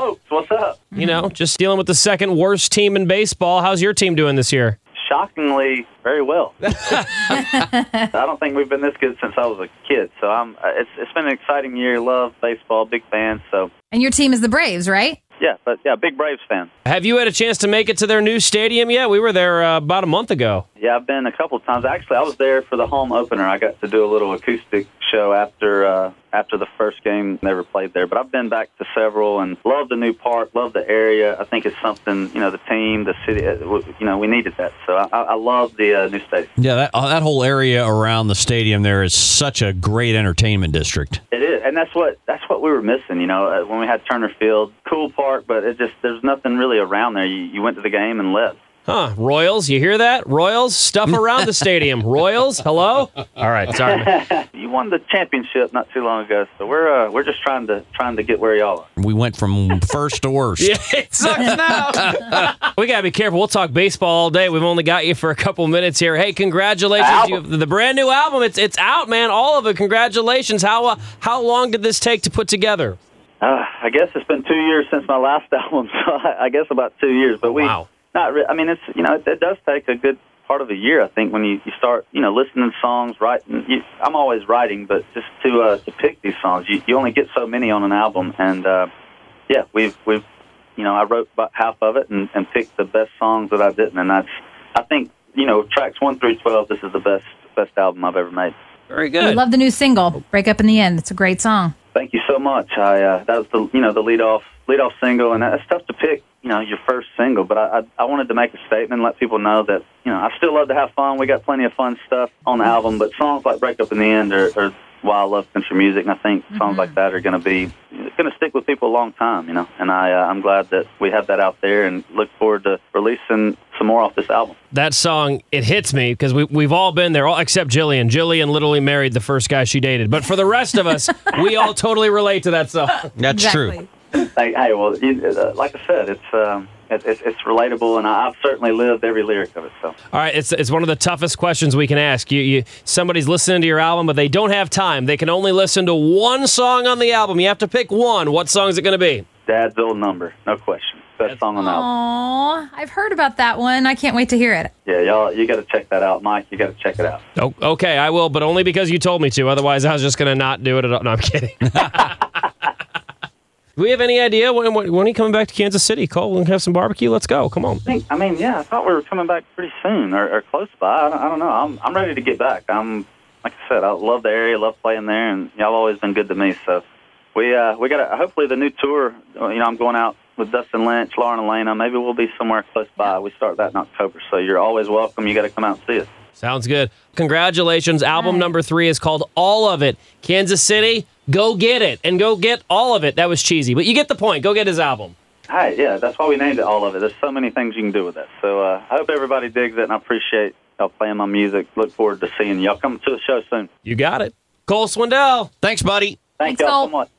Stokes, what's up? You know, just dealing with the second worst team in baseball. How's your team doing this year? Shockingly, very well. I don't think we've been this good since I was a kid. So it's been an exciting year. Love baseball, big fan. So. And your team is the Braves, right? Yeah, big Braves fan. Have you had a chance to make it to their new stadium yet? We were there about a month ago. Yeah, I've been a couple of times. Actually, I was there for the home opener. I got to do a little acoustic show after the first game they ever played there. But I've been back to several and love the new park, love the area. I think it's something, the team, the city, we needed that. So I love the new stadium. Yeah, that whole area around the stadium there is such a great entertainment district. It is, and that's what we were missing. When we had Turner Field, cool park, but there's nothing really around there. You went to the game and left. Huh, Royals, you hear that? Royals, stuff around the stadium. Royals, hello? All right, sorry. You won the championship not too long ago, so we're just trying to get where y'all are. We went from first to worst. Yeah, it sucks now. We got to be careful. We'll talk baseball all day. We've only got you for a couple minutes here. Hey, congratulations. You have the brand new album. It's out, man, all of it. Congratulations. How long did this take to put together? I guess it's been 2 years since my last album, so I guess about 2 years. But wow. Not really. I mean, it's it does take a good part of a year. I think when you start listening to songs, writing. I'm always writing, but just to pick these songs, you only get so many on an album, and we've I wrote about half of it and picked the best songs that I didn't, and I think tracks 1 through 12. This is the best album I've ever made. Very good. I love the new single, "Break Up in the End." It's a great song. Thank you so much. That was the lead off single, and it's tough to pick your first single, but I wanted to make a statement, let people know that I still love to have fun. We got plenty of fun stuff on the album, but songs like "Break Up in the End" are why I love country music, and I think songs like that are going to stick with people a long time, And I'm glad that we have that out there, and look forward to releasing some more off this album. That song, it hits me because we've all been there, all except Jillian. Jillian literally married the first guy she dated, but for the rest of us, we all totally relate to that song. That's Exactly. true. Hey, well, like I said, it's relatable, and I've certainly lived every lyric of it. So, all right, it's one of the toughest questions we can ask. Somebody's listening to your album, but they don't have time. They can only listen to one song on the album. You have to pick one. What song is it going to be? Dad's Old Number, no question. Best song on the album. Aww, I've heard about that one. I can't wait to hear it. Yeah, y'all, you got to check that out, Mike. You got to check it out. Oh, okay, I will, but only because you told me to. Otherwise, I was just going to not do it at all. No, I'm kidding. Do we have any idea when are you coming back to Kansas City? Cole, we'll have some barbecue. Let's go. Come on. I thought we were coming back pretty soon or close by. I don't know. I'm ready to get back. Like I said, I love the area, love playing there, and y'all always been good to me. So we got hopefully the new tour. I'm going out with Dustin Lynch, Lauren Elena. Maybe we'll be somewhere close by. We start that in October, so you're always welcome. You got to come out and see us. Sounds good. Congratulations. Album number 3 is called All of It. Kansas City, go get it. And go get all of it. That was cheesy, but you get the point. Go get his album. Hi, yeah, that's why we named it All of It. There's so many things you can do with it. So I hope everybody digs it, and I appreciate y'all playing my music. Look forward to seeing y'all come to the show soon. You got it. Cole Swindell. Thanks, buddy. Thank y'all so much.